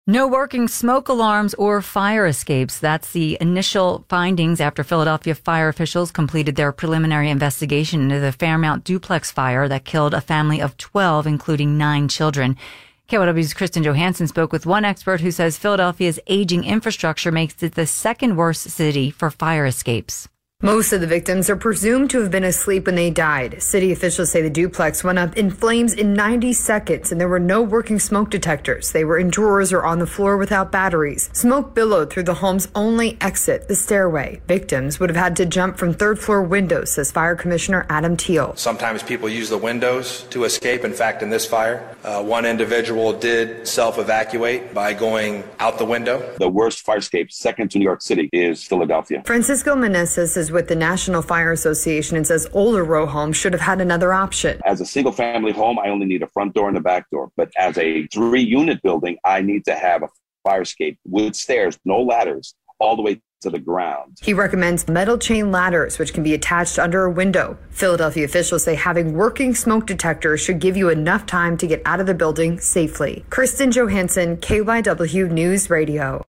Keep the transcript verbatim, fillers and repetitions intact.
No working smoke alarms or fire escapes. That's the initial findings after Philadelphia fire officials completed their preliminary investigation into the Fairmount duplex fire that killed a family of twelve, including nine children. K Y W's Kristen Johansson spoke with one expert who says Philadelphia's aging infrastructure makes it the second worst city for fire escapes. Most of the victims are presumed to have been asleep when they died. City officials say the duplex went up in flames in ninety seconds, and there were no working smoke detectors. They were in drawers or on the floor without batteries. Smoke billowed through the home's only exit, the stairway. Victims would have had to jump from third-floor windows, says Fire Commissioner Adam Teal. Sometimes people use the windows to escape. In fact, in this fire, uh, one individual did self-evacuate by going out the window. The worst fire escape, second to New York City, is Philadelphia. Francisco Meneses is with the National Fire Association and says older row homes should have had another option. As a single family home, I only need a front door and a back door. But as a three unit building, I need to have a fire escape with stairs, no ladders, all the way to the ground. He recommends metal chain ladders, which can be attached under a window. Philadelphia officials say having working smoke detectors should give you enough time to get out of the building safely. Kristen Johansson, K Y W News Radio.